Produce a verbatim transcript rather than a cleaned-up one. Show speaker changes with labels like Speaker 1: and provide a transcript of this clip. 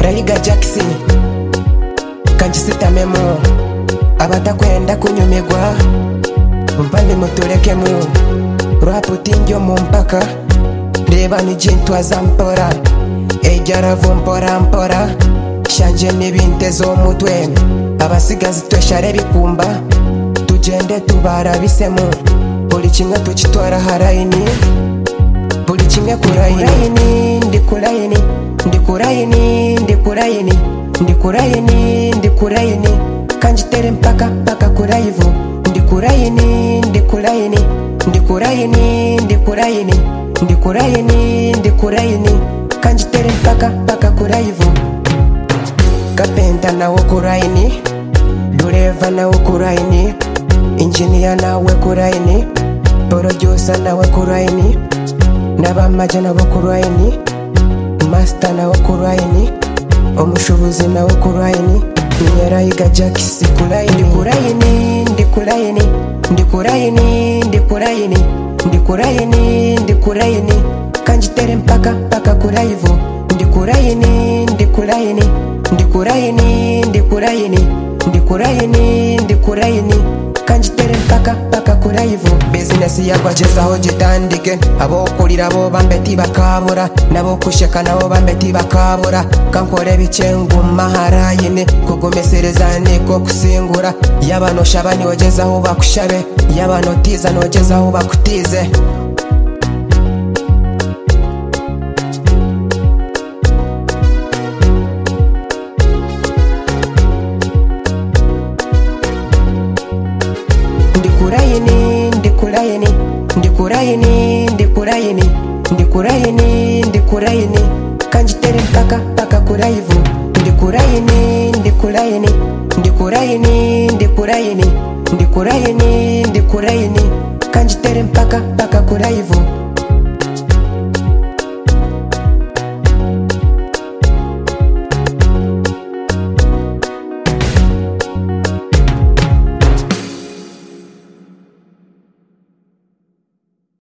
Speaker 1: Nyerayiga Jackson kanjisitamemo abatakwenda kunyumirwa mpande muturekemu rwaputingyo mu mpaka reba nijintwaza mpora ejaravu mpora mpora shanje n'ibinte z'omutwe abasigazi tweshare bikumba tugende tubarabisemu buli kimwe tukitwara harayini buli kimwe kurayini ndi kurayini ndi kurayini ndi kurayini ndi kurayini ndi kurayini kanjitere mpaka mpaka kurayivu ndi kurayini ndi kurayini ndi kurayini ndi kurayini ndi kurayini ndi kurayini kanjitere mpaka mpaka kurayivu kapenta nawo kurayini dureva nawo kurayini injiniya nawe kurayini producer nawe kurayini n'abamaja nabo kurayini master nawe kurayini omushubuzi nawe kurayini Nyerayiga Jackson kurayini kurayini ndi kurayini ndi kurayini ndi kurayini ndi kurayini ndi kurayini kanjitere mpaka mpaka kurayivu ndi kurayini ndi kurayini ndi kurayini ndi kurayini ndi kurayini ndi kurayini kanjitere mpaka mpaka kurayivu business yakwagezaho gitandike abokulira abo bambeti bakabura nabo kusheka nabo bambeti bakabura kankore bicengu maharayine kugomesereza niko kusingura yabano shabani wagezaho bakushabe yabano tiza nogezaho bakutize Kurayini, ndi kurayini, ndi kurayini, ndi kurayini, ndi kurayini, ndi kurayini, kanjitere mpaka mpaka kurayivu, ndi kurayini, ndi kurayini, ndi kurayini, ndi kurayini, ndi kurayini, ndi kurayini, kanjitere mpaka mpaka kurayivu.